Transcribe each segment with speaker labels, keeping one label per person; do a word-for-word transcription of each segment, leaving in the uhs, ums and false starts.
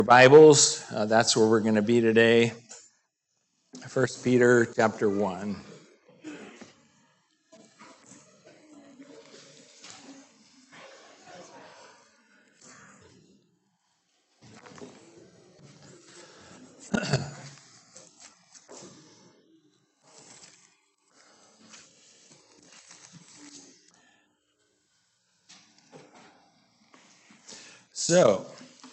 Speaker 1: Bibles, uh, that's where we're going to be today. First Peter chapter one. So,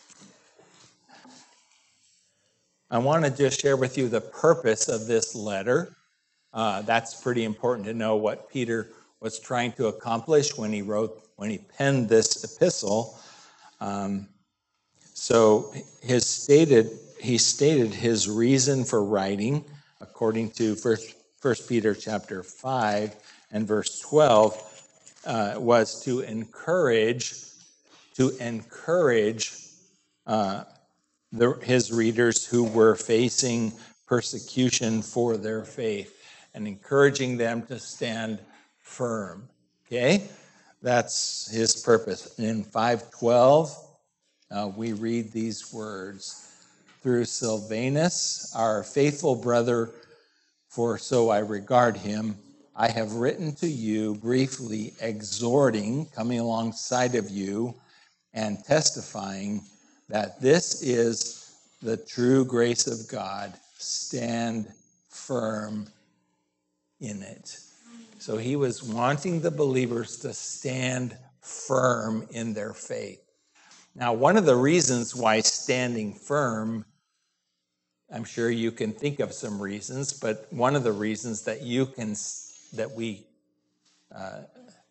Speaker 1: I want to just share with you the purpose of this letter. Uh, that's pretty important to know what Peter was trying to accomplish when he wrote, when he penned this epistle. Um, so, his stated, he stated his reason for writing, according to First, First Peter chapter five and verse twelve, uh, was to encourage, to encourage uh, the, his readers who were facing persecution for their faith and encouraging them to stand firm. Okay? That's his purpose. In five twelve, uh, we read these words, through Silvanus, our faithful brother, for so I regard him, I have written to you briefly, exhorting, coming alongside of you, and testifying that this is the true grace of God. Stand firm in it. So he was wanting the believers to stand firm in their faith. Now, one of the reasons why standing firm, I'm sure you can think of some reasons, but one of the reasons that you can, that we, uh,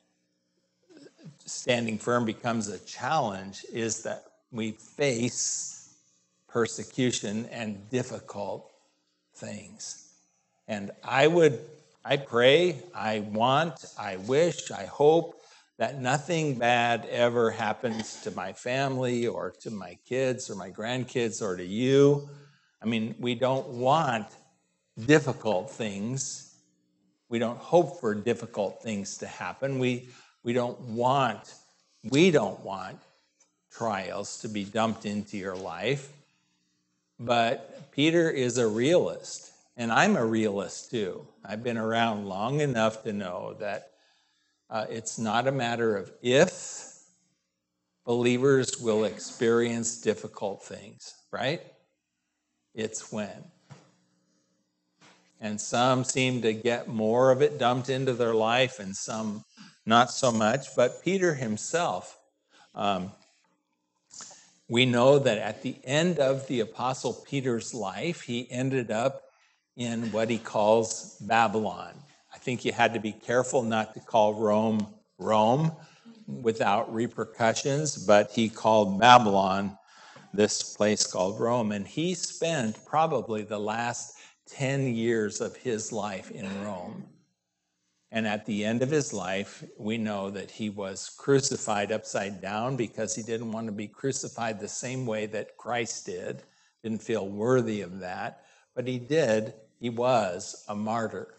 Speaker 1: standing firm becomes a challenge is that we face persecution and difficult things. And I would, I pray, I want, I wish, I hope that nothing bad ever happens to my family or to my kids or my grandkids or to you. I mean, we don't want difficult things. We don't hope for difficult things to happen. We, we don't want, we don't want trials to be dumped into your life. But Peter is a realist, and I'm a realist too. I've been around long enough to know that uh, it's not a matter of if believers will experience difficult things, right? It's when. And some seem to get more of it dumped into their life, and some not so much. But Peter himself, um, we know that at the end of the Apostle Peter's life, he ended up in what he calls Babylon. I think you had to be careful not to call Rome Rome without repercussions, but he called Babylon this place called Rome. And he spent probably the last ten years of his life in Rome. And at the end of his life, we know that he was crucified upside down because he didn't want to be crucified the same way that Christ did. Didn't feel worthy of that. But he did. He was a martyr.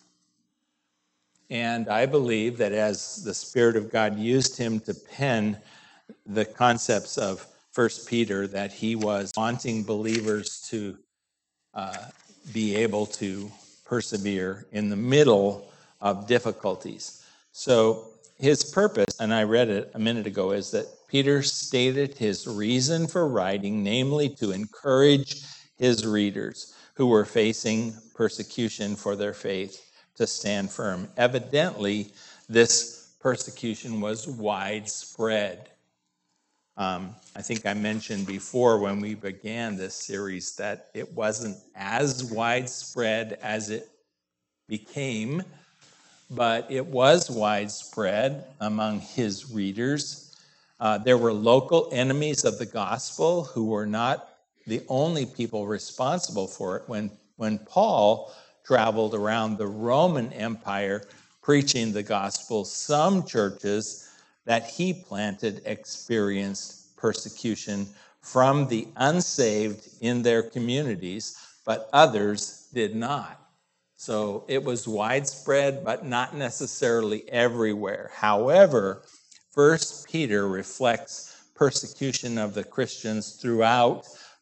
Speaker 1: And I believe that as the Spirit of God used him to pen the concepts of First Peter, that he was wanting believers to uh, be able to persevere in the middle of difficulties. So his purpose, and I read it a minute ago, is that Peter stated his reason for writing, namely to encourage his readers who were facing persecution for their faith to stand firm. Evidently, this persecution was widespread. Um, I think I mentioned before when we began this series that it wasn't as widespread as it became, but it was widespread among his readers. Uh, there were local enemies of the gospel who were not the only people responsible for it. When, when Paul traveled around the Roman Empire preaching the gospel, some churches that he planted experienced persecution from the unsaved in their communities, but others did not. So it was widespread, but not necessarily everywhere. However, First Peter reflects persecution of the Christians throughout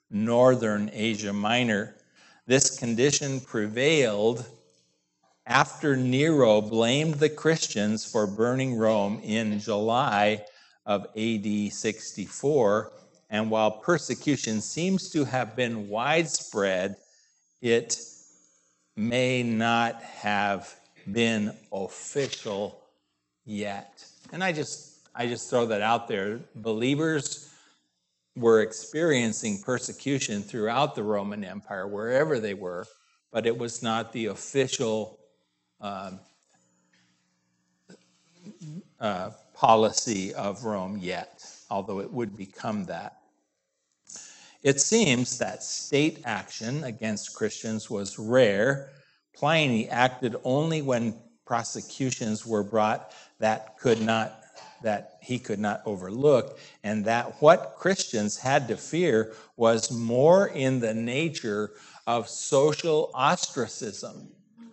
Speaker 1: northern Asia Minor. This condition prevailed after Nero blamed the Christians for burning Rome in July of A D sixty-four, and while persecution seems to have been widespread, it may not have been official yet. And I just I just throw that out there. Believers were experiencing persecution throughout the Roman Empire, wherever they were, but it was not the official uh, uh, policy of Rome yet, although it would become that. It seems that state action against Christians was rare. Pliny acted only when prosecutions were brought that could not that he could not overlook, and that what Christians had to fear was more in the nature of social ostracism,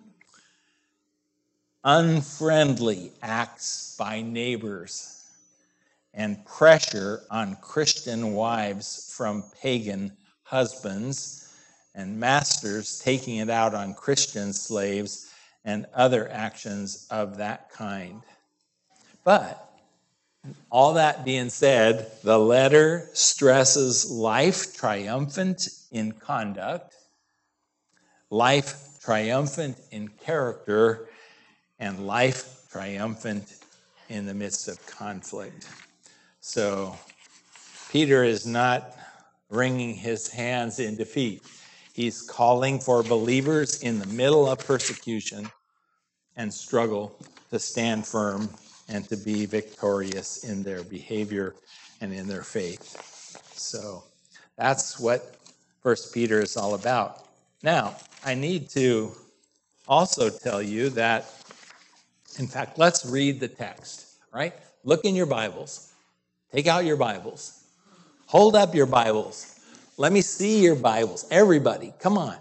Speaker 1: unfriendly acts by neighbors, and pressure on Christian wives from pagan husbands, and masters taking it out on Christian slaves, and other actions of that kind. But all that being said, the letter stresses life triumphant in conduct, life triumphant in character, and life triumphant in the midst of conflict. So Peter is not wringing his hands in defeat. He's calling for believers in the middle of persecution and struggle to stand firm and to be victorious in their behavior and in their faith. So that's what First Peter is all about. Now, I need to also tell you that, in fact, let's read the text, right? Look in your Bibles. Take out your Bibles. Hold up your Bibles. Let me see your Bibles. Everybody, come on.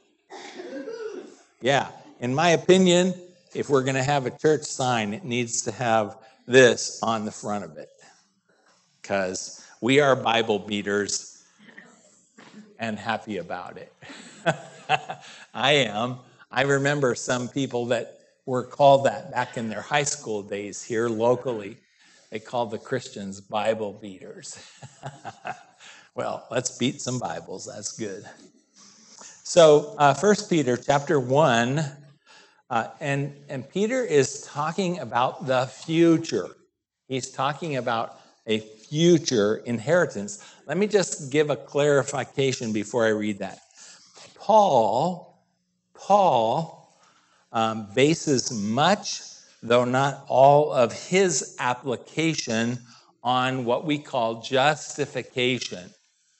Speaker 1: Yeah, in my opinion, if we're going to have a church sign, it needs to have this on the front of it, because we are Bible beaters and happy about it. I am. I remember some people that were called that back in their high school days here locally. They called the Christians Bible beaters. Well, let's beat some Bibles. That's good. So uh, First Peter chapter one, Uh, and, and Peter is talking about the future. He's talking about a future inheritance. Let me just give a clarification before I read that. Paul, Paul um, bases much, though not all, of his application on what we call justification.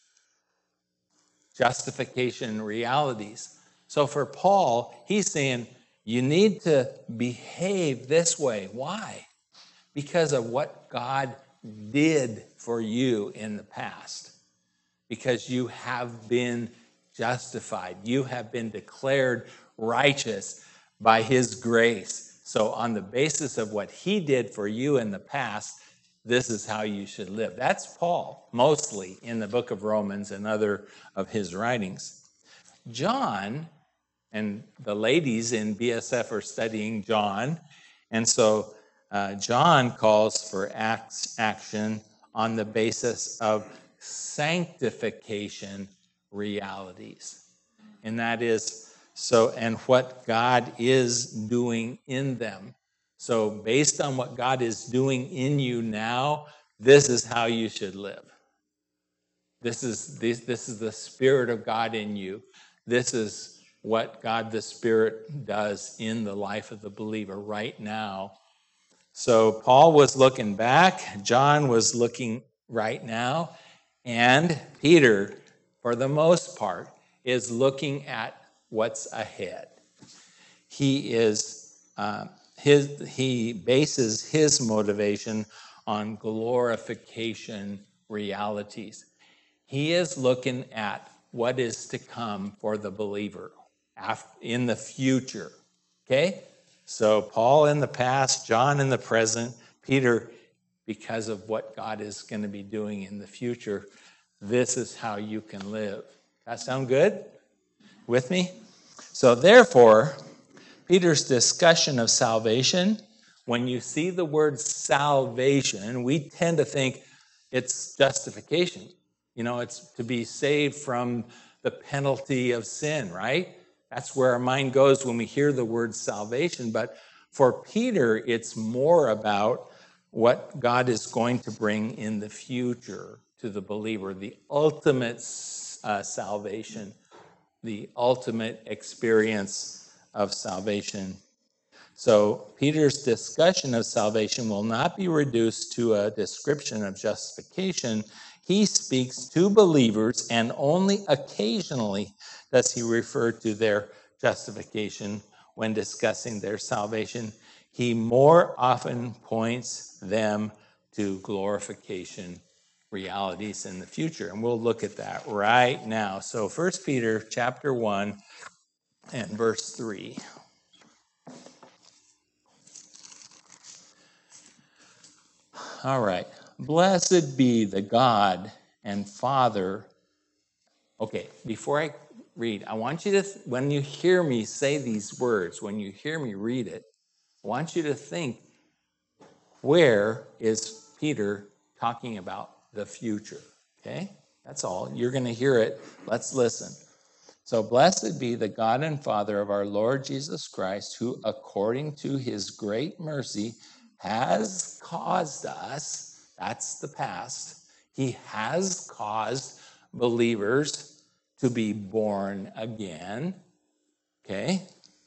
Speaker 1: Justification realities. So for Paul, he's saying, you need to behave this way. Why? Because of what God did for you in the past. Because you have been justified. You have been declared righteous by his grace. So on the basis of what he did for you in the past, this is how you should live. That's Paul, mostly in the book of Romans and other of his writings. John, and the ladies in B S F are studying John. And so uh, John calls for acts, action on the basis of sanctification realities. And that is, so, and what God is doing in them. So based on what God is doing in you now, this is how you should live. This is, this, this is the Spirit of God in you. This is what God the Spirit does in the life of the believer right now. So Paul was looking back, John was looking right now, and Peter, for the most part, is looking at what's ahead. He is uh, his he bases his motivation on glorification realities. He is looking at what is to come for the believer in the future, okay? So Paul in the past, John in the present, Peter because of what God is going to be doing in the future. this is how you can live. That sound good? With me? So therefore, Peter's discussion of salvation, when you see the word salvation, we tend to think it's justification. You know, it's to be saved from the penalty of sin, right? That's where our mind goes when we hear the word salvation. But for Peter, it's more about what God is going to bring in the future to the believer, the ultimate uh, salvation, the ultimate experience of salvation. So Peter's discussion of salvation will not be reduced to a description of justification. He speaks to believers, and only occasionally does he refer to their justification when discussing their salvation. He more often points them to glorification realities in the future. And we'll look at that right now. So First Peter chapter one and verse three. All right. Blessed be the God and Father. Okay, before I read, I want you to, when you hear me say these words, when you hear me read it, I want you to think, where is Peter talking about the future? Okay, that's all. You're going to hear it. Let's listen. So blessed be the God and Father of our Lord Jesus Christ, who according to his great mercy has caused us, that's the past, he has caused believers to be born again, okay?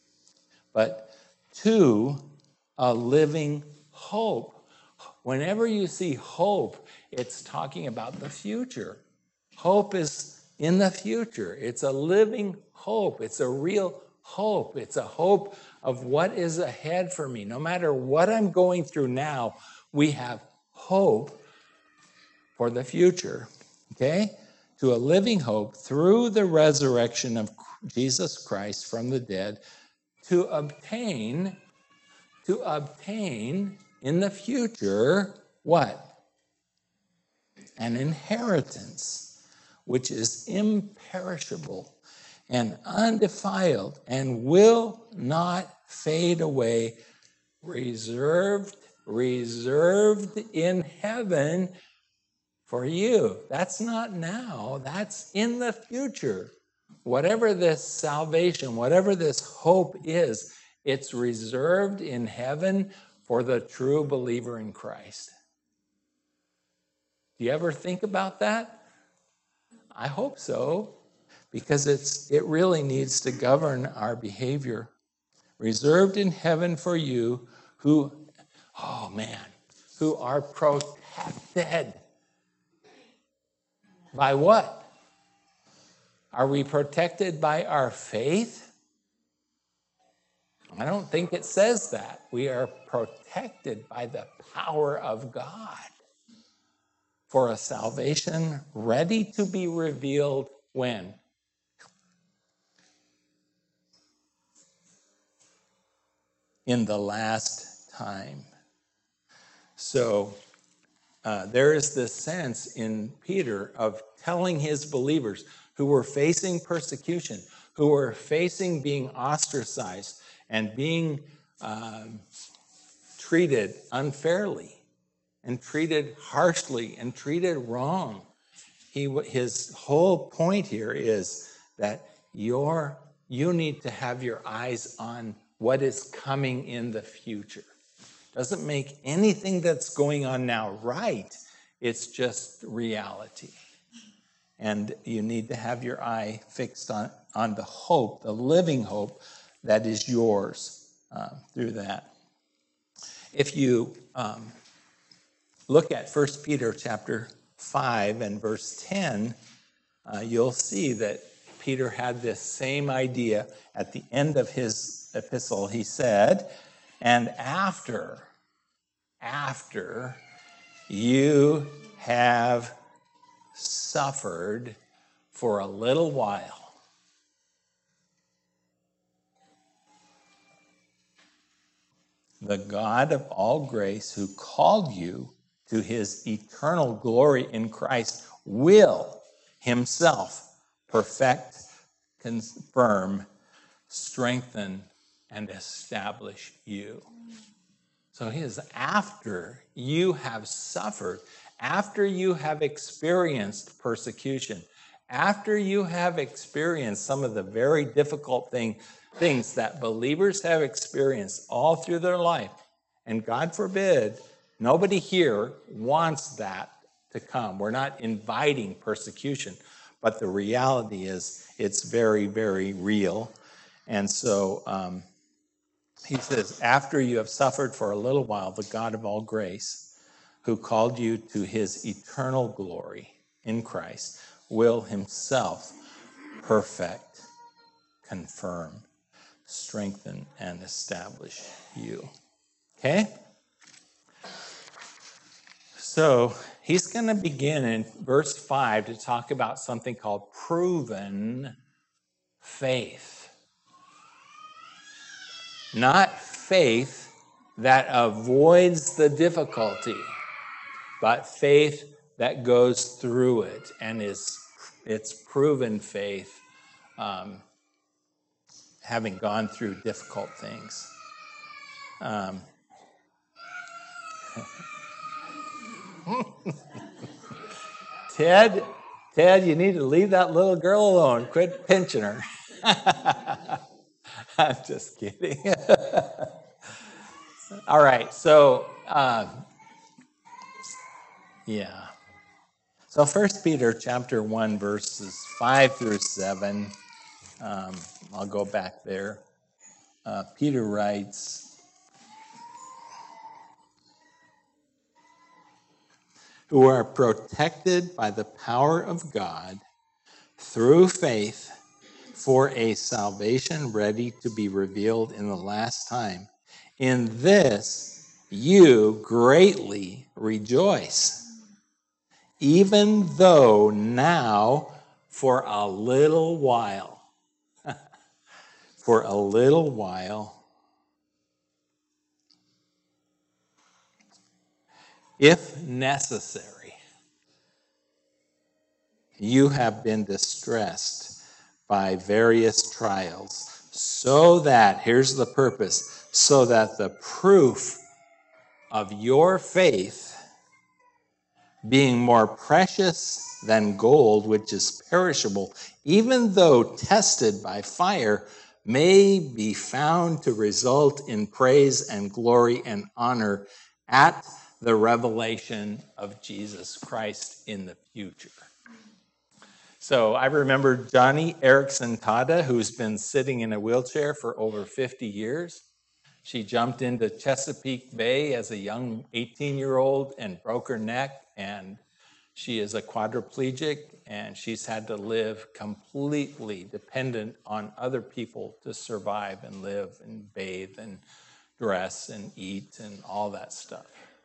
Speaker 1: But to a living hope. Whenever you see hope, it's talking about the future. Hope is in the future. It's a living hope. It's a real hope. It's a hope of what is ahead for me. No matter what I'm going through now, we have hope for the future, okay? To a living hope through the resurrection of Jesus Christ from the dead, to obtain, to obtain in the future, what? An inheritance, which is imperishable and undefiled and will not fade away, reserved, reserved in heaven for you. That's not now, that's in the future. Whatever this salvation, whatever this hope is, it's reserved in heaven for the true believer in Christ. Do you ever think about that? I hope so, because it's it really needs to govern our behavior. Reserved in heaven for you who, oh man, who are protected. By what? Are we protected by our faith? I don't think it says that. We are protected by the power of God for a salvation ready to be revealed when? In the last time. So uh, there is this sense in Peter of telling his believers who were facing persecution, who were facing being ostracized and being um, treated unfairly and treated harshly and treated wrong. He, his whole point here is that you're, you need to have your eyes on what is coming in the future. Doesn't make anything that's going on now right. It's just reality. And you need to have your eye fixed on, on the hope, the living hope that is yours uh, through that. If you um, look at First Peter chapter five and verse ten, uh, you'll see that Peter had this same idea at the end of his epistle. He said, and after, after you have suffered for a little while, the God of all grace who called you to his eternal glory in Christ will, himself perfect, confirm, strengthen, and establish you. So he is after you have suffered, after you have experienced persecution, after you have experienced some of the very difficult thing, things that believers have experienced all through their life. And God forbid, nobody here wants that to come. We're not inviting persecution, but the reality is it's very, very real. And so um, he says, after you have suffered for a little while, the God of all grace, who called you to his eternal glory in Christ, will himself perfect, confirm, strengthen, and establish you. Okay? So he's going to begin in verse five to talk about something called proven faith. Not faith that avoids the difficulty, but faith that goes through it and is it's proven faith, um, having gone through difficult things. Um, Ted, Ted, you need to leave that little girl alone. Quit pinching her. I'm just kidding. All right, so uh, yeah. So First Peter chapter one, verses five through seven. Um, I'll go back there. Uh, Peter writes, who are protected by the power of God through faith for a salvation ready to be revealed in the last time. In this you greatly rejoice, even though now for a little while, for a little while, if necessary, you have been distressed by various trials, so that, here's the purpose, so that the proof of your faith, being more precious than gold, which is perishable, even though tested by fire, may be found to result in praise and glory and honor at the revelation of Jesus Christ in the future. So I remember Johnny Erickson Tada, who's been sitting in a wheelchair for over fifty years. She jumped into Chesapeake Bay as a young eighteen-year-old and broke her neck, and she is a quadriplegic, and she's had to live completely dependent on other people to survive and live and bathe and dress and eat and all that stuff.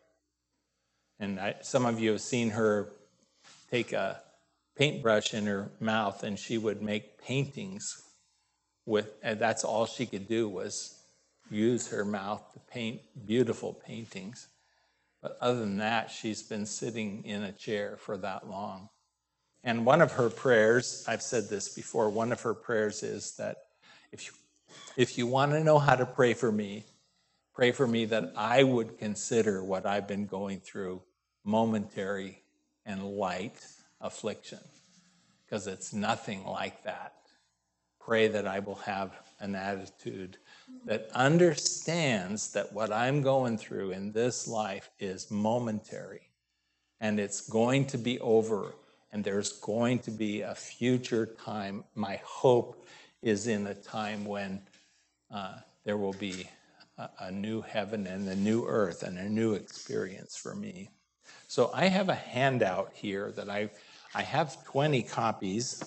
Speaker 1: And I, some of you have seen her take a paintbrush in her mouth, and she would make paintings with, and that's all she could do was use her mouth to paint beautiful paintings. But other than that, she's been sitting in a chair for that long. And one of her prayers, I've said this before, one of her prayers is that if you, if you want to know how to pray for me, pray for me that I would consider what I've been going through momentary and light affliction, because it's nothing like that. Pray that I will have an attitude that understands that what I'm going through in this life is momentary, and it's going to be over, and there's going to be a future time. My hope is in a time when uh, there will be a, a new heaven and a new earth and a new experience for me. So I have a handout here that I I have twenty copies,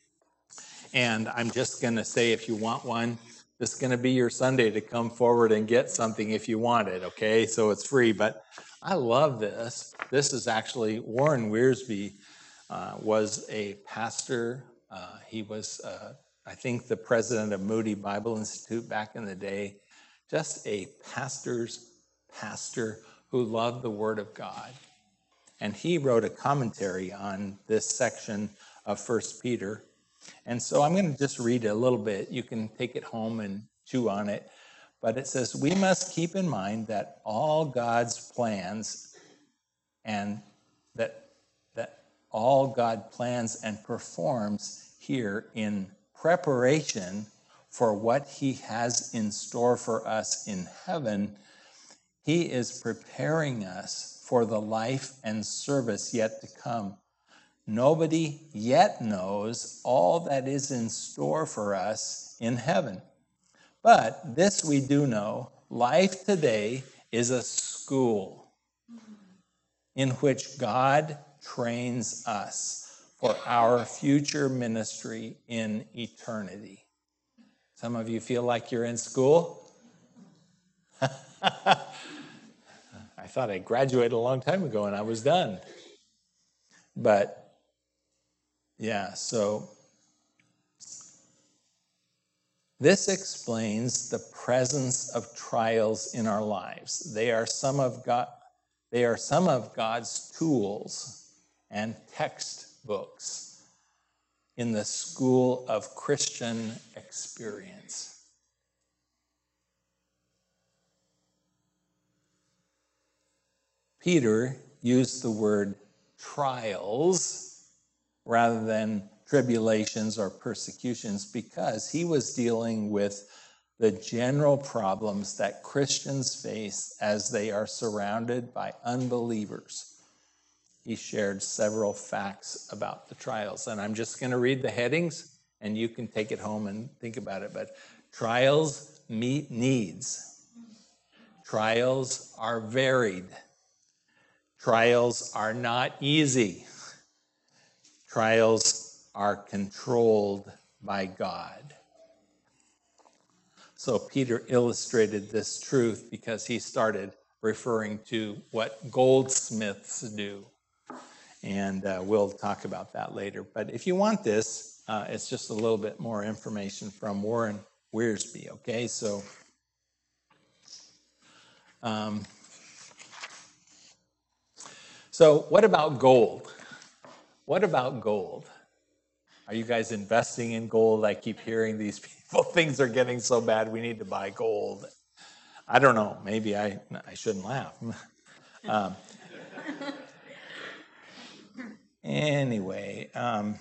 Speaker 1: and I'm just going to say, if you want one, this is going to be your Sunday to come forward and get something if you want it, okay? So it's free, but I love this. This is actually, Warren Wiersbe uh, was a pastor. Uh, he was, uh, I think, the president of Moody Bible Institute back in the day. Just a pastor's pastor who loved the Word of God. And he wrote a commentary on this section of First Peter. And so I'm going to just read a little bit. You can take it home and chew on it. But it says, we must keep in mind that all God's plans and that, that all God plans and performs here in preparation for what he has in store for us in heaven, he is preparing us for the life and service yet to come. Nobody yet knows all that is in store for us in heaven. But this we do know, life today is a school in which God trains us for our future ministry in eternity. Some of you feel like you're in school. I thought I graduated a long time ago and I was done. But yeah, so this explains the presence of trials in our lives. They are some of God, they are some of God's tools and textbooks in the school of Christian experience. Peter used the word trials rather than tribulations or persecutions because he was dealing with the general problems that Christians face as they are surrounded by unbelievers. He shared several facts about the trials, and I'm just going to read the headings, and you can take it home and think about it. But trials meet needs. Trials are varied. Trials are not easy. Trials are controlled by God. So Peter illustrated this truth because he started referring to what goldsmiths do. And uh, we'll talk about that later. But if you want this, uh, it's just a little bit more information from Warren Wiersbe, okay? So, um, so what about gold? What about gold? Are you guys investing in gold? I keep hearing these people, things are getting so bad, we need to buy gold. I don't know, maybe I, I shouldn't laugh. um, anyway, um,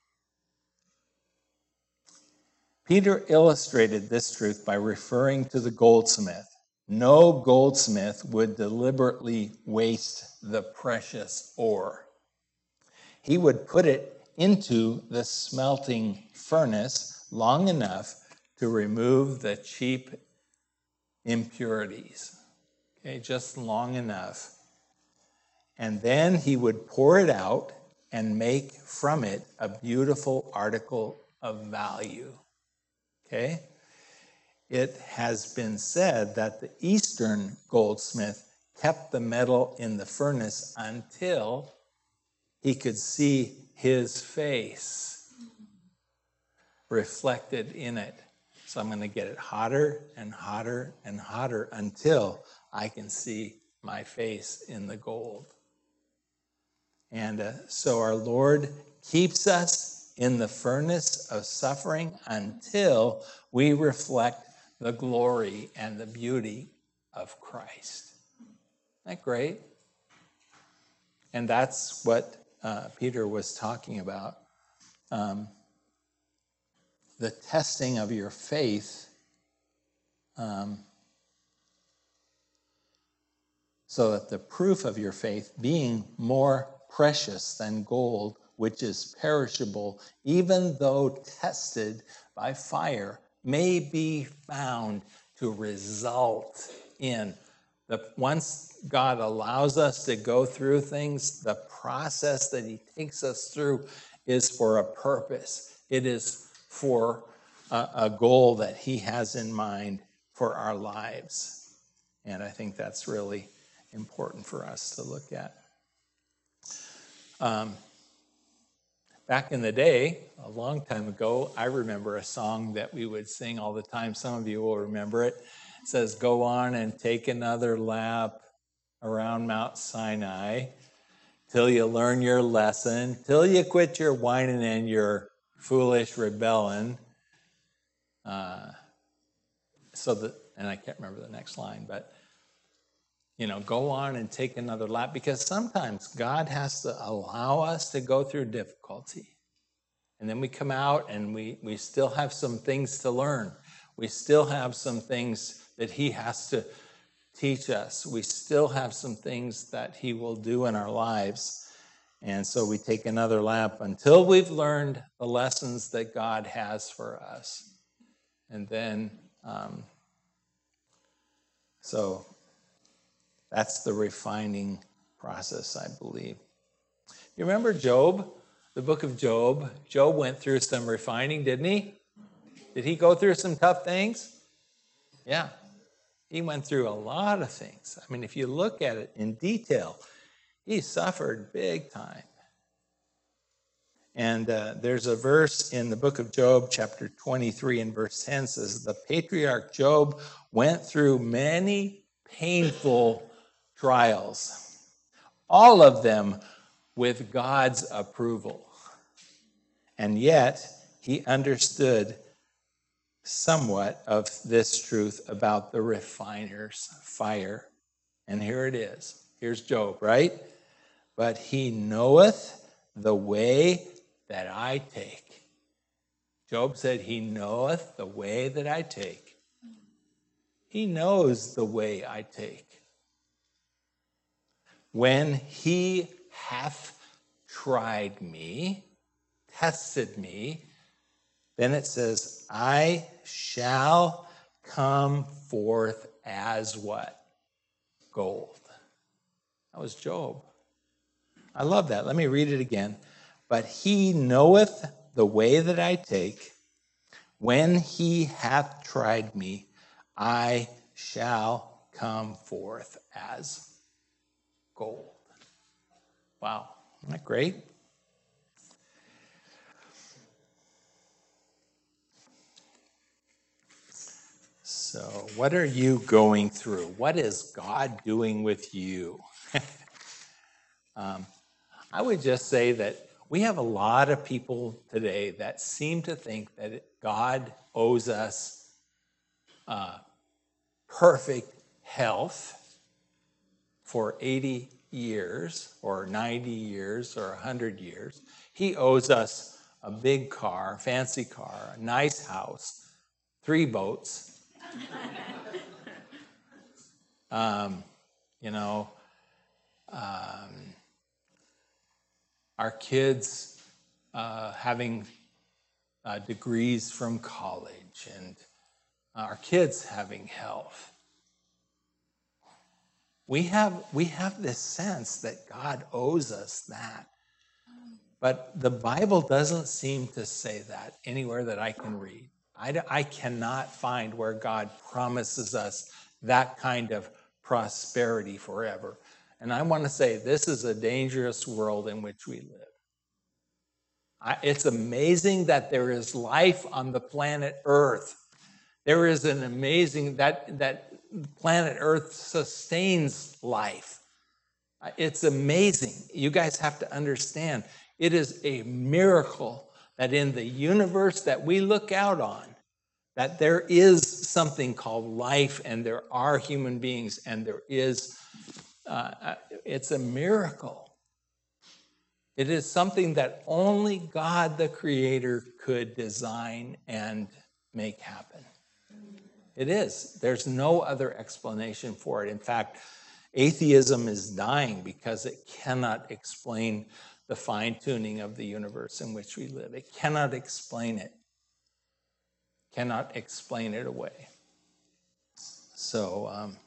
Speaker 1: Peter illustrated this truth by referring to the goldsmith. No goldsmith would deliberately waste the precious ore. He would put it into the smelting furnace long enough to remove the cheap impurities. Okay, just long enough. And then he would pour it out and make from it a beautiful article of value. Okay? It has been said that the Eastern goldsmith kept the metal in the furnace until he could see his face reflected in it. So I'm going to get it hotter and hotter and hotter until I can see my face in the gold. And uh, so our Lord keeps us in the furnace of suffering until we reflect the glory and the beauty of Christ. Isn't that great? And that's what uh, Peter was talking about. Um, the testing of your faith um, so that the proof of your faith, being more precious than gold, which is perishable, even though tested by fire, may be found to result in the once God allows us to go through things, the process that he takes us through is for a purpose. It is for a, a goal that he has in mind for our lives. And I think that's really important for us to look at. Um, back in the day, a long time ago, I remember a song that we would sing all the time. Some of you will remember it. It says, "Go on and take another lap around Mount Sinai till you learn your lesson, till you quit your whining and your foolish rebelling. Uh, so that, and I can't remember the next line, but you know, go on and take another lap, because sometimes God has to allow us to go through difficulty. And then we come out and we, we still have some things to learn. We still have some things that he has to teach us. We still have some things that he will do in our lives. And so we take another lap until we've learned the lessons that God has for us. And then, um, so that's the refining process, I believe. You remember Job? The book of Job. Job went through some refining, didn't he? Did he go through some tough things? Yeah. He went through a lot of things. I mean, if you look at it in detail, he suffered big time. And uh, there's a verse in the book of Job, chapter twenty-three, and verse ten says, the patriarch Job went through many painful trials, all of them with God's approval. And yet, he understood somewhat of this truth about the refiner's fire. And here it is. Here's Job, right? But he knoweth the way that I take. Job said, he knoweth the way that I take. He knows the way I take. When he hath tried me, tested me, then it says, I shall come forth as what? Gold. That was Job. I love that. Let me read it again. But he knoweth the way that I take. When he hath tried me, I shall come forth as gold. Wow. Isn't that great? So, what are you going through? What is God doing with you? um, I would just say that we have a lot of people today that seem to think that God owes us uh, perfect health for eighty years or ninety years or one hundred years. He owes us a big car, fancy car, a nice house, three boats. um, you know, um, our kids uh, having uh, degrees from college, and our kids having health. We have, we have this sense that God owes us that. But the Bible doesn't seem to say that anywhere that I can read. I, I cannot find where God promises us that kind of prosperity forever. And I want to say this is a dangerous world in which we live. I, it's amazing that there is life on the planet Earth. There is an amazing, that, that planet Earth sustains life. It's amazing. You guys have to understand, it is a miracle that in the universe that we look out on, that there is something called life, and there are human beings, and there is, uh, it's a miracle. It is something that only God, the Creator, could design and make happen. It is. There's no other explanation for it. In fact, atheism is dying because it cannot explain the fine-tuning of the universe in which we live. It cannot explain it. Cannot explain it away. So, um,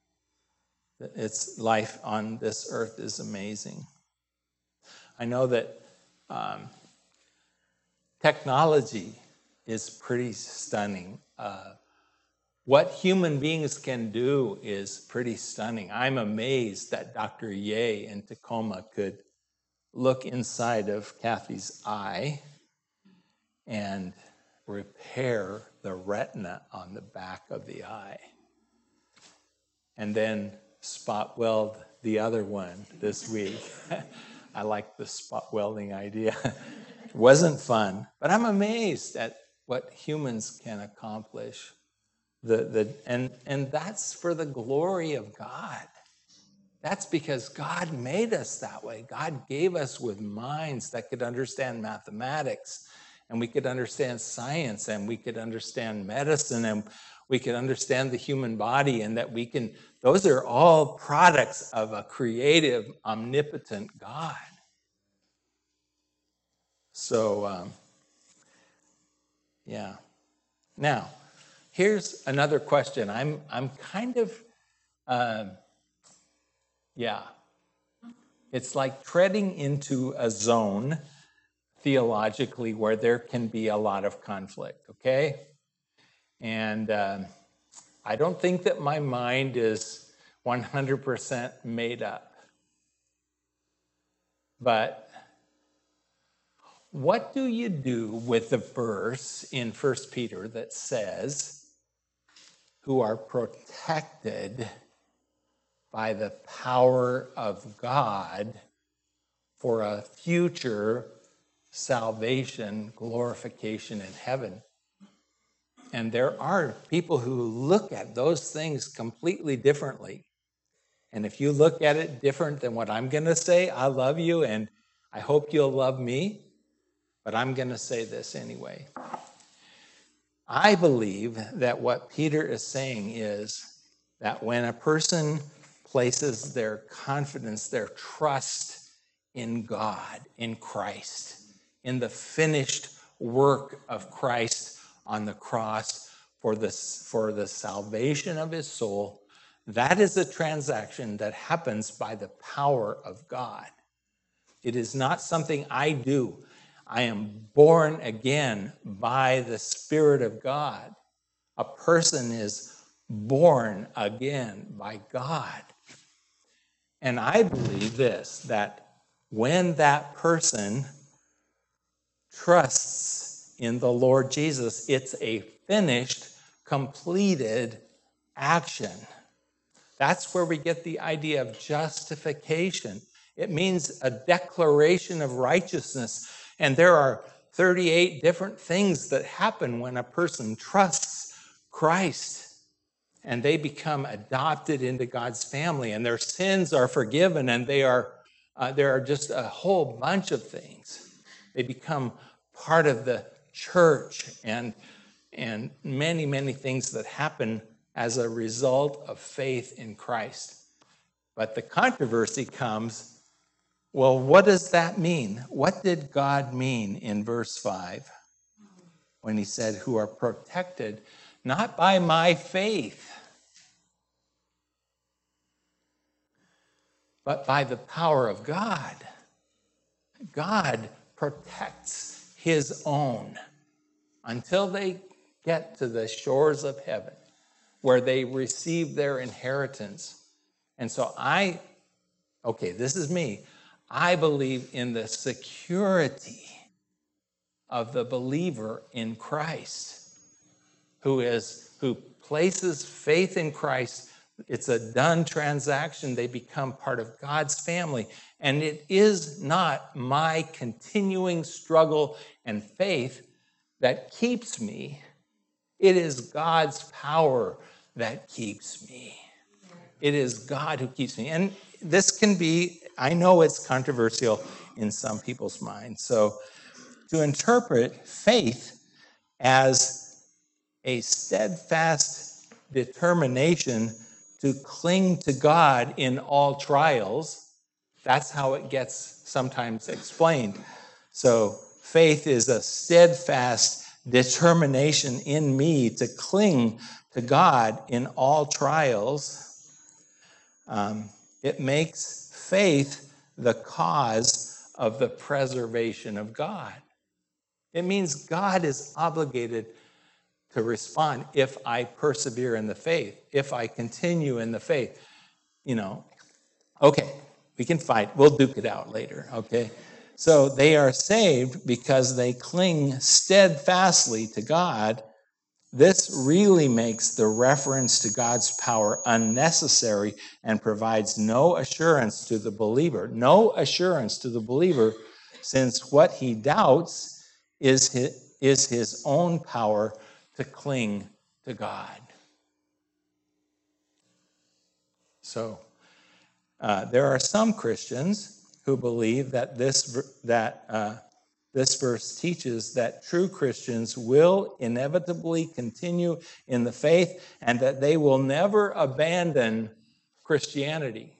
Speaker 1: it's life on this earth is amazing. I know that um, technology is pretty stunning. Uh, what human beings can do is pretty stunning. I'm amazed that Doctor Ye in Tacoma could look inside of Kathy's eye and repair the retina on the back of the eye, and then spot weld the other one this week. I like the spot welding idea. It wasn't fun, but I'm amazed at what humans can accomplish. The, the, and, and that's for the glory of God. That's because God made us that way. God gave us with minds that could understand mathematics, and we could understand science, and we could understand medicine, and we could understand the human body, and that we can, those are all products of a creative, omnipotent God. So, um, yeah. Now, here's another question. I'm, I'm kind of, um, yeah. It's like treading into a zone theologically where there can be a lot of conflict, okay? And uh, I don't think that my mind is one hundred percent made up. But what do you do with the verse in First Peter that says, who are protected by the power of God for a future salvation, glorification in heaven? And there are people who look at those things completely differently. And if you look at it different than what I'm going to say, I love you and I hope you'll love me, but I'm going to say this anyway. I believe that what Peter is saying is that when a person places their confidence, their trust in God, in Christ, in the finished work of Christ on the cross for the, for the salvation of his soul, that is a transaction that happens by the power of God. It is not something I do. I am born again by the Spirit of God. A person is born again by God. And I believe this, that when that person trusts in the Lord Jesus, it's a finished, completed action. That's where we get the idea of justification. It means a declaration of righteousness. And there are thirty-eight different things that happen when a person trusts Christ. And they become adopted into God's family. And their sins are forgiven. And they are uh, there are just a whole bunch of things. They become part of the church. And, and many, many things that happen as a result of faith in Christ. But the controversy comes, well, what does that mean? What did God mean in verse five when he said, who are protected not by my faith, but by the power of God? God protects his own until they get to the shores of heaven, where they receive their inheritance. And so I, okay, this is me. I believe in the security of the believer in Christ, who is, who places faith in Christ. It's a done transaction. They become part of God's family. And it is not my continuing struggle and faith that keeps me. It is God's power that keeps me. It is God who keeps me. And this can be, I know it's controversial in some people's minds. So to interpret faith as a steadfast determination to cling to God in all trials, that's how it gets sometimes explained. So faith is a steadfast determination in me to cling to God in all trials. Um, it makes faith the cause of the preservation of God. It means God is obligated to respond if I persevere in the faith, if I continue in the faith. You know, okay, we can fight. We'll duke it out later, okay? So they are saved because they cling steadfastly to God This really makes the reference to God's power unnecessary and provides no assurance to the believer. No assurance to the believer, since what he doubts is his, is his own power to cling to God. So, uh, there are some Christians who believe that this that uh, this verse teaches that true Christians will inevitably continue in the faith and that they will never abandon Christianity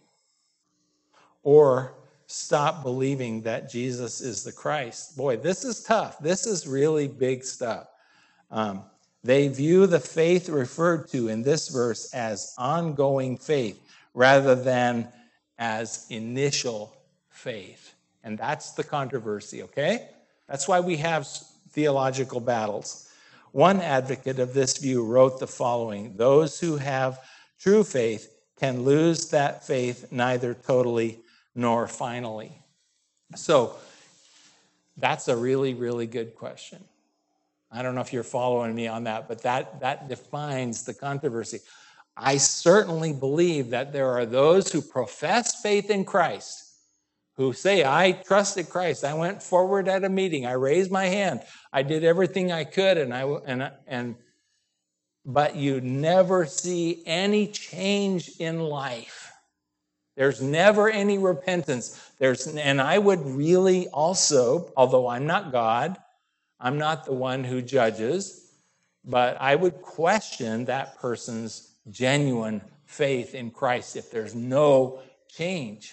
Speaker 1: or stop believing that Jesus is the Christ. Boy, this is tough. This is really big stuff. Um, they view the faith referred to in this verse as ongoing faith rather than as initial faith. And that's the controversy, okay? That's why we have theological battles. One advocate of this view wrote the following: those who have true faith can lose that faith neither totally nor finally. So that's a really, really good question. I don't know if you're following me on that, but that, that defines the controversy. I certainly believe that there are those who profess faith in Christ, who say, I trusted Christ. I went forward at a meeting. I raised my hand. I did everything I could, and I and and but you never see any change in life. There's never any repentance. There's and I would really also, although I'm not God, I'm not the one who judges, but I would question that person's genuine faith in Christ if there's no change.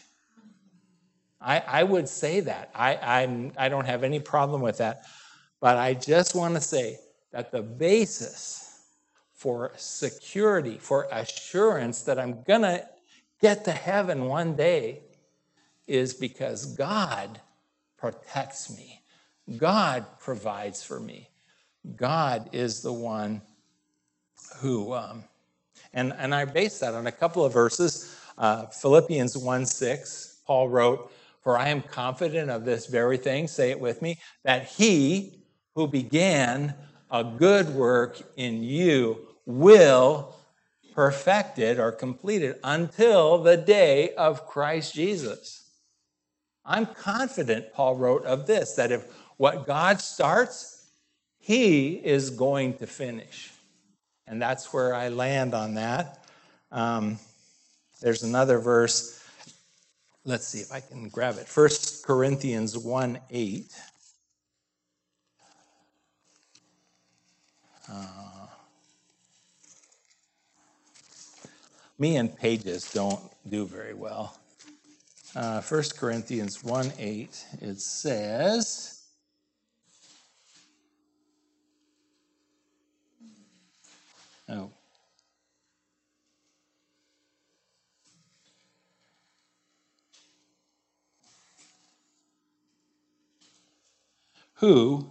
Speaker 1: I, I would say that. I, I'm, I don't have any problem with that. But I just want to say that the basis for security, for assurance that I'm going to get to heaven one day is because God protects me. God provides for me. God is the one who, um, and, and I base that on a couple of verses. Uh, Philippians one six, Paul wrote, for I am confident of this very thing, say it with me, that he who began a good work in you will perfect it or complete it until the day of Christ Jesus. I'm confident, Paul wrote, of this, that if what God starts, he is going to finish. And that's where I land on that. Um, there's another verse. Let's see if I can grab it. First Corinthians one eight. Uh, me and pages don't do very well. Uh, First Corinthians one eight, it says, oh, who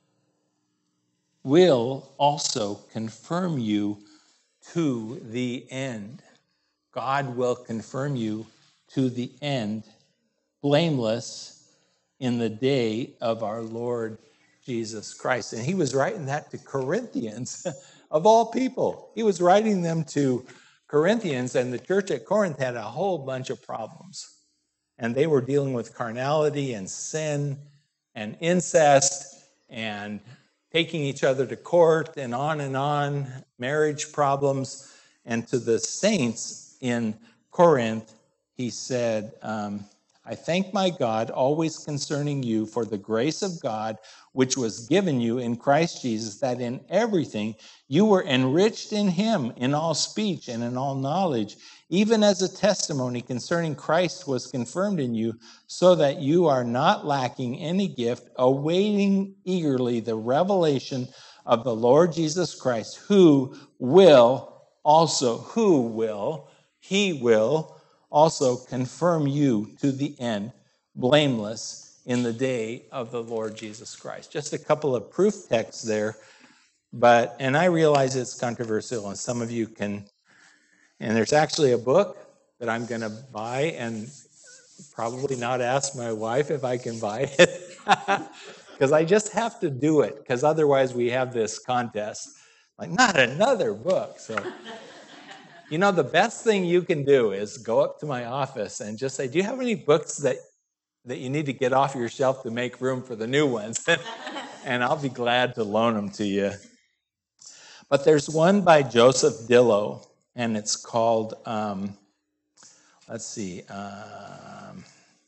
Speaker 1: will also confirm you to the end. God will confirm you to the end, blameless in the day of our Lord Jesus Christ. And he was writing that to Corinthians, of all people. He was writing them to Corinthians, and the church at Corinth had a whole bunch of problems. And they were dealing with carnality and sin and incest and taking each other to court and on and on, marriage problems. And to the saints in Corinth, he said, um, I thank my God always concerning you for the grace of God which was given you in Christ Jesus, that in everything you were enriched in him in all speech and in all knowledge, even as a testimony concerning Christ was confirmed in you, so that you are not lacking any gift, awaiting eagerly the revelation of the Lord Jesus Christ, who will also, who will, he will also confirm you to the end, blameless in the day of the Lord Jesus Christ. Just a couple of proof texts there, but, and I realize it's controversial, and some of you can, and there's actually a book that I'm going to buy and probably not ask my wife if I can buy it, because I just have to do it, because otherwise we have this contest. Like, not another book. So, you know, the best thing you can do is go up to my office and just say, do you have any books that, that you need to get off your shelf to make room for the new ones? And I'll be glad to loan them to you. But there's one by Joseph Dillow, and it's called, um, let's see, um,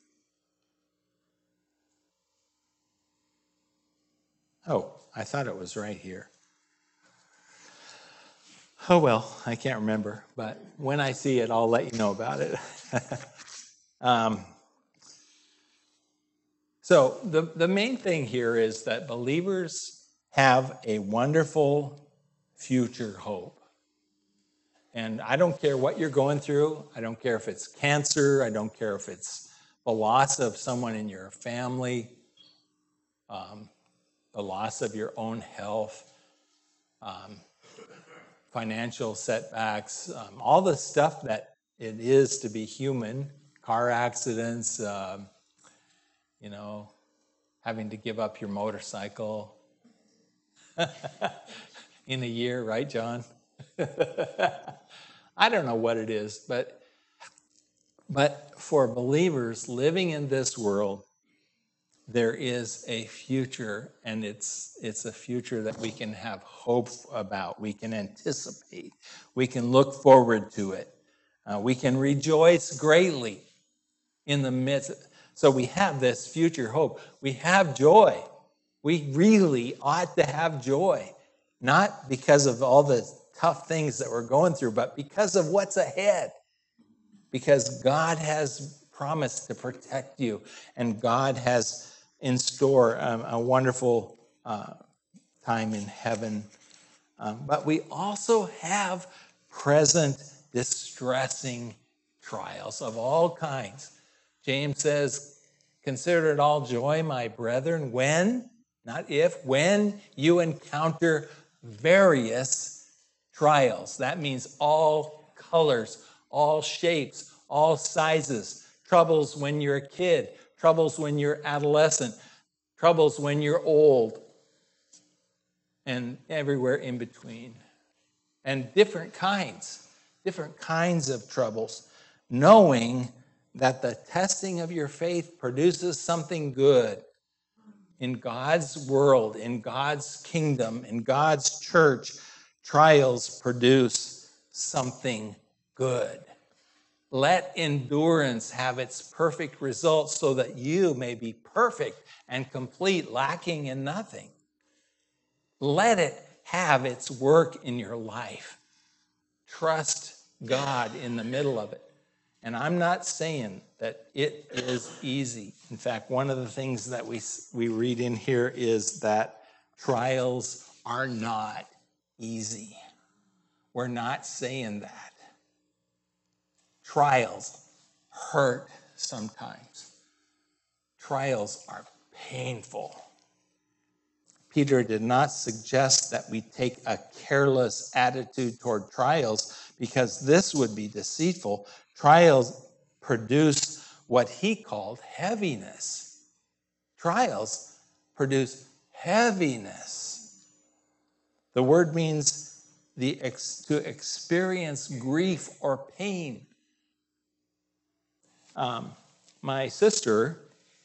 Speaker 1: oh, I thought it was right here. Oh, well, I can't remember, but when I see it, I'll let you know about it. um, so the, the main thing here is that believers have a wonderful future hope. And I don't care what you're going through. I don't care if it's cancer. I don't care if it's the loss of someone in your family, um, the loss of your own health, um, financial setbacks, um, all the stuff that it is to be human, car accidents, um, you know, having to give up your motorcycle in a year, right, John? I don't know what it is, but but for believers living in this world, there is a future, and it's it's a future that we can have hope about. We can anticipate. We can look forward to it. Uh, we can rejoice greatly in the midst. So we have this future hope. We have joy. We really ought to have joy, not because of all the tough things that we're going through, but because of what's ahead. Because God has promised to protect you, and God has in store um, a wonderful uh, time in heaven. Um, but we also have present distressing trials of all kinds. James says, consider it all joy, my brethren, when, not if, when you encounter various trials. That means all colors, all shapes, all sizes. Troubles when you're a kid, troubles when you're adolescent, troubles when you're old, and everywhere in between. And different kinds, different kinds of troubles, knowing that the testing of your faith produces something good in God's world, in God's kingdom, in God's church. Trials produce something good. Let endurance have its perfect results so that you may be perfect and complete, lacking in nothing. Let it have its work in your life. Trust God in the middle of it. And I'm not saying that it is easy. In fact, one of the things that we, we read in here is that trials are not easy. We're not saying that. Trials hurt sometimes. Trials are painful. Peter did not suggest that we take a careless attitude toward trials, because this would be deceitful. Trials produce what he called heaviness. Trials produce heaviness. The word means the ex- to experience grief or pain. Um, my sister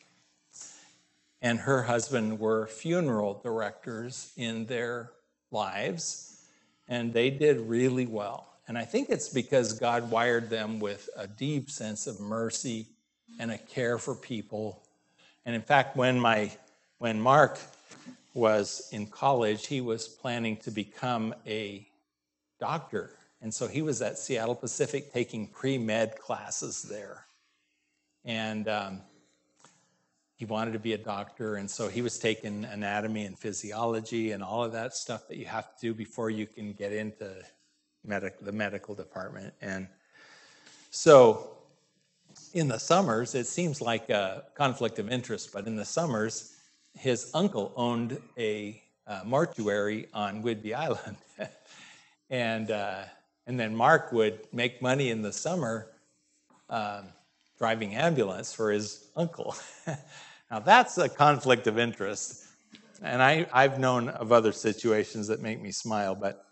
Speaker 1: and her husband were funeral directors in their lives, and they did really well. And I think it's because God wired them with a deep sense of mercy and a care for people. And in fact, when my when Mark was in college, he was planning to become a doctor. And so he was at Seattle Pacific taking pre-med classes there. And um, he wanted to be a doctor, and so he was taking anatomy and physiology and all of that stuff that you have to do before you can get into medic- the medical department. And so in the summers, it seems like a conflict of interest, but in the summers, his uncle owned a uh, mortuary on Whidbey Island. and uh, and then Mark would make money in the summer um, driving ambulance for his uncle. Now, that's a conflict of interest. And I, I've known of other situations that make me smile, but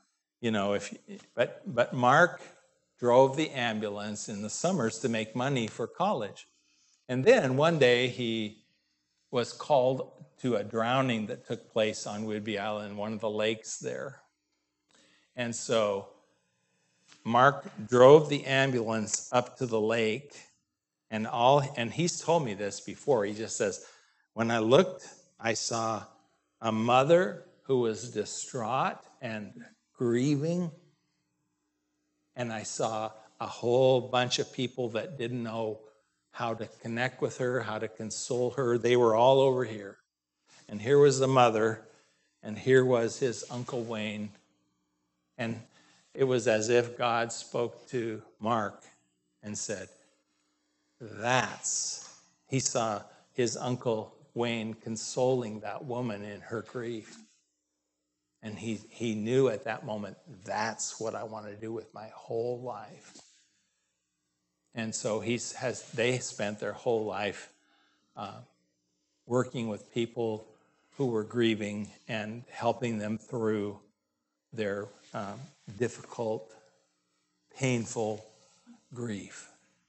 Speaker 1: you know, if but but Mark drove the ambulance in the summers to make money for college. And then one day he was called to a drowning that took place on Whidbey Island, one of the lakes there. And so Mark drove the ambulance up to the lake, and all and he's told me this before. He just says, when I looked, I saw a mother who was distraught and grieving, and I saw a whole bunch of people that didn't know how to connect with her, how to console her. They were all over here. And here was the mother, and here was his Uncle Wayne. And it was as if God spoke to Mark and said, that's, he saw his Uncle Wayne consoling that woman in her grief. And he, he knew at that moment, that's what I want to do with my whole life. And so he has, they spent their whole life uh, working with people who were grieving and helping them through their um, difficult, painful grief.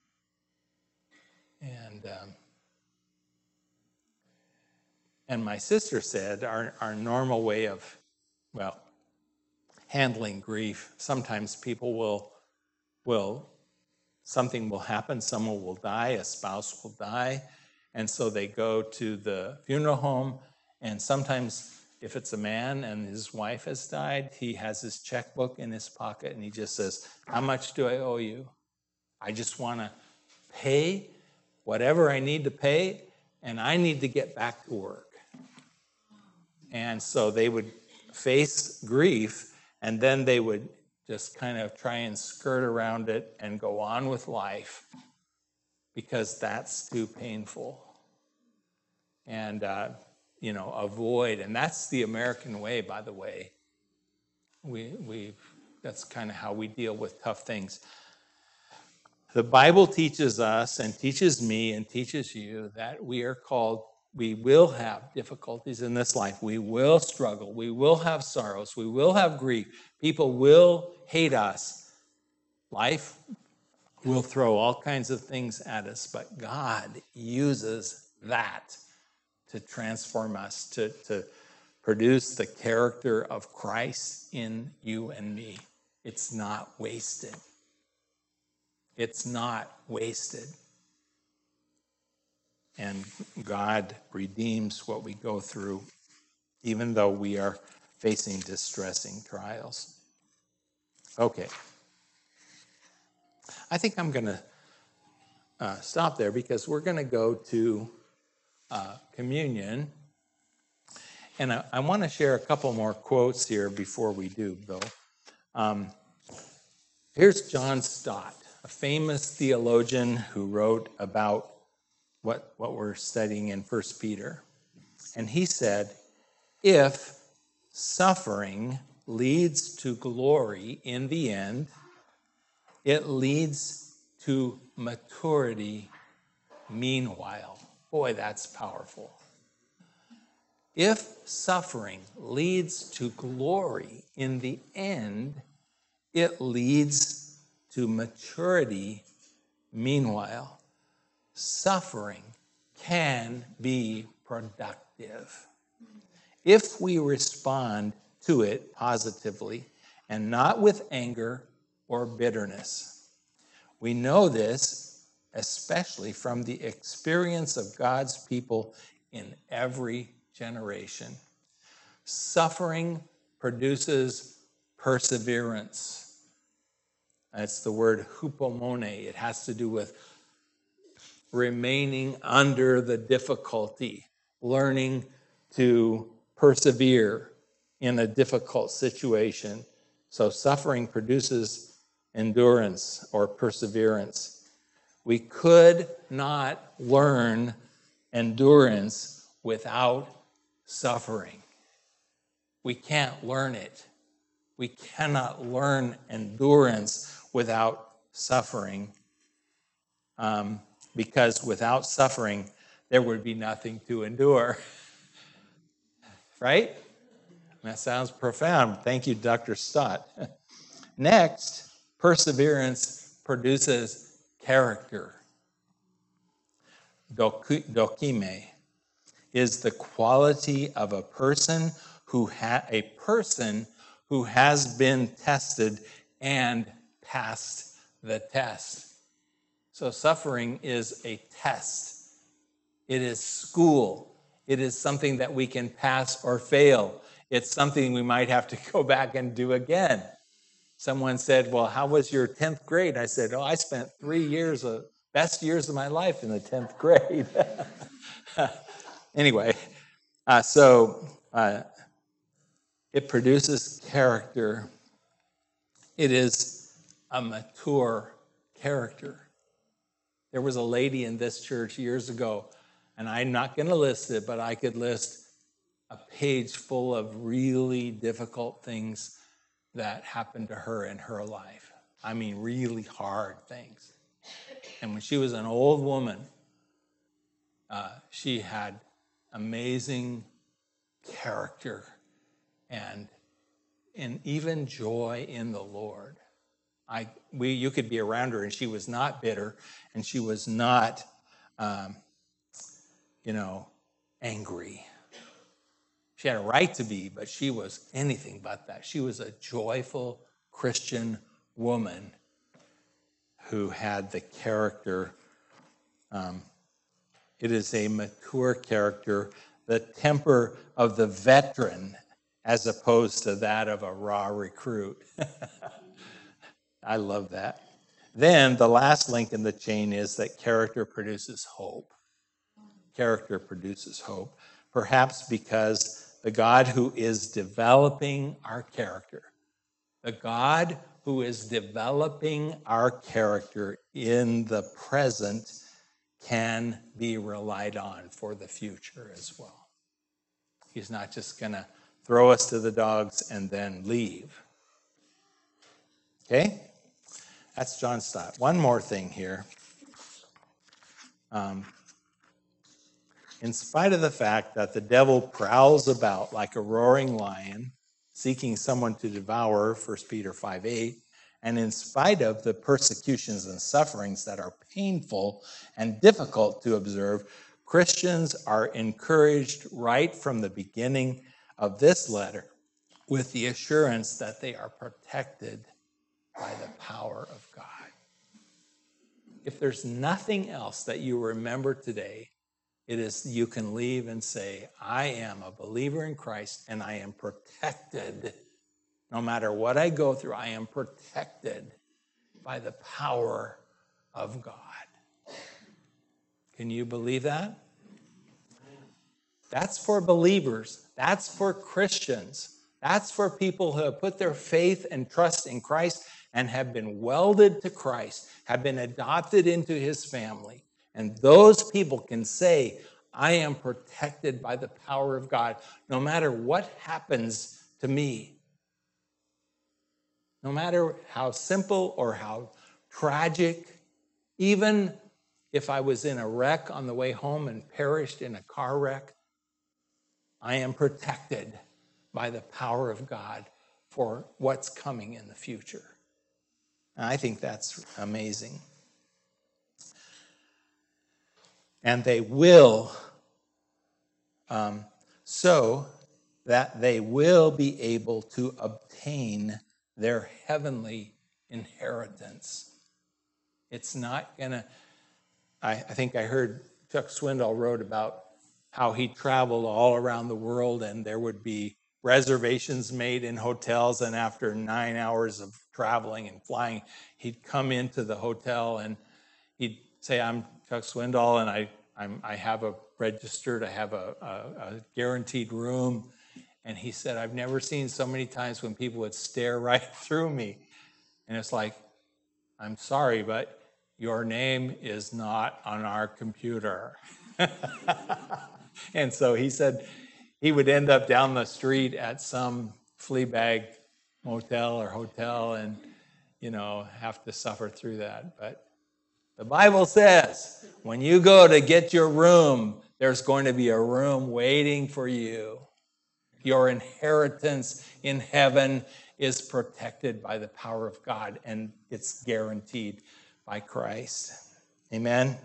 Speaker 1: And um, and my sister said our, our normal way of, well, handling grief, sometimes people will, will, something will happen, someone will die, a spouse will die, and so they go to the funeral home, and sometimes if it's a man and his wife has died, he has his checkbook in his pocket and he just says, how much do I owe you? I just want to pay whatever I need to pay, and I need to get back to work. And so they would face grief, and then they would just kind of try and skirt around it and go on with life because that's too painful. And, uh, you know, avoid, and that's the American way, by the way. We, we, that's kind of how we deal with tough things. The Bible teaches us and teaches me and teaches you that we are called, we will have difficulties in this life. We will struggle. We will have sorrows. We will have grief. People will hate us. Life will throw all kinds of things at us, but God uses that to transform us, to, to produce the character of Christ in you and me. It's not wasted. It's not wasted. And God redeems what we go through, even though we are facing distressing trials. Okay. I think I'm going to uh, stop there because we're going to go to uh, communion. And I, I want to share a couple more quotes here before we do, though. Um, here's John Stott, a famous theologian who wrote about what, what we're studying in First Peter. And he said, if suffering leads to glory in the end, it leads to maturity meanwhile. Boy, that's powerful. If suffering leads to glory in the end, it leads to maturity meanwhile. Suffering can be productive if we respond to it positively and not with anger or bitterness. We know this especially from the experience of God's people in every generation. Suffering produces perseverance. That's the word hupomone. It has to do with remaining under the difficulty, learning to persevere in a difficult situation. So suffering produces endurance or perseverance. We could not learn endurance without suffering. We can't learn it. We cannot learn endurance without suffering. Um, because without suffering, there would be nothing to endure. Right? That sounds profound. Thank you, Doctor Stott. Next, perseverance produces character. Dokime is the quality of a person who ha- a person who has been tested and passed the test. So suffering is a test. It is school. It is something that we can pass or fail. It's something we might have to go back and do again. Someone said, well, how was your tenth grade? I said, oh, I spent three years of best years of my life in the tenth grade. Anyway, uh, so uh, it produces character. It is a mature character. There was a lady in this church years ago, and I'm not going to list it, but I could list a page full of really difficult things that happened to her in her life. I mean, really hard things. And when she was an old woman, uh, she had amazing character and, and even joy in the Lord. I, we, you could be around her, and she was not bitter, and she was not, um, you know, angry. She had a right to be, but she was anything but that. She was a joyful Christian woman who had the character. Um, it is a mature character, the temper of the veteran, as opposed to that of a raw recruit. I love that. Then the last link in the chain is that character produces hope. Character produces hope, perhaps because the God who is developing our character, the God who is developing our character in the present can be relied on for the future as well. He's not just going to throw us to the dogs and then leave. Okay? That's John Stott. One more thing here. Um, in spite of the fact that the devil prowls about like a roaring lion, seeking someone to devour, First Peter five eight, and in spite of the persecutions and sufferings that are painful and difficult to observe, Christians are encouraged right from the beginning of this letter with the assurance that they are protected by the power of God. If there's nothing else that you remember today, it is you can leave and say, I am a believer in Christ and I am protected. No matter what I go through, I am protected by the power of God. Can you believe that? That's for believers. That's for Christians. That's for people who have put their faith and trust in Christ and have been welded to Christ, have been adopted into his family. And those people can say, I am protected by the power of God, no matter what happens to me. No matter how simple or how tragic, even if I was in a wreck on the way home and perished in a car wreck, I am protected by the power of God for what's coming in the future. And I think that's amazing. And they will, um, so that they will be able to obtain their heavenly inheritance. It's not going to, I, I think I heard Chuck Swindoll wrote about how he traveled all around the world and there would be reservations made in hotels, and after nine hours of traveling and flying, he'd come into the hotel and he'd say, I'm Chuck Swindoll and I I'm, I have a registered, I have a, a, a guaranteed room. And he said, I've never seen so many times when people would stare right through me. And it's like, I'm sorry, but your name is not on our computer. And so he said he would end up down the street at some flea bag motel or hotel and, you know, have to suffer through that. But the Bible says when you go to get your room, there's going to be a room waiting for you. Your inheritance in heaven is protected by the power of God, and it's guaranteed by Christ. Amen?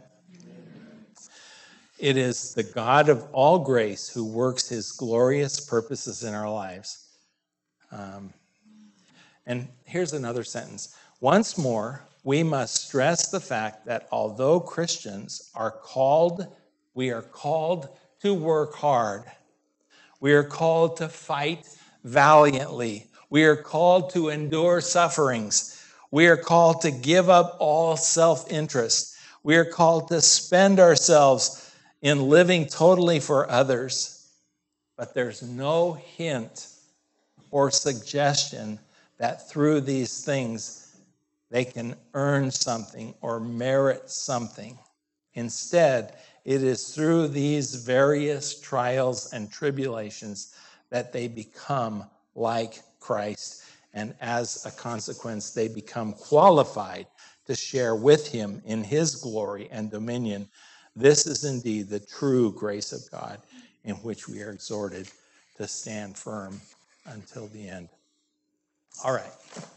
Speaker 1: It is the God of all grace who works his glorious purposes in our lives. Um, and here's another sentence. Once more, we must stress the fact that although Christians are called, we are called to work hard. We are called to fight valiantly. We are called to endure sufferings. We are called to give up all self-interest. We are called to spend ourselves in living totally for others. But there's no hint or suggestion that through these things they can earn something or merit something. Instead, it is through these various trials and tribulations that they become like Christ, and as a consequence, they become qualified to share with him in his glory and dominion. This is indeed the true grace of God, in which we are exhorted to stand firm until the end. All right.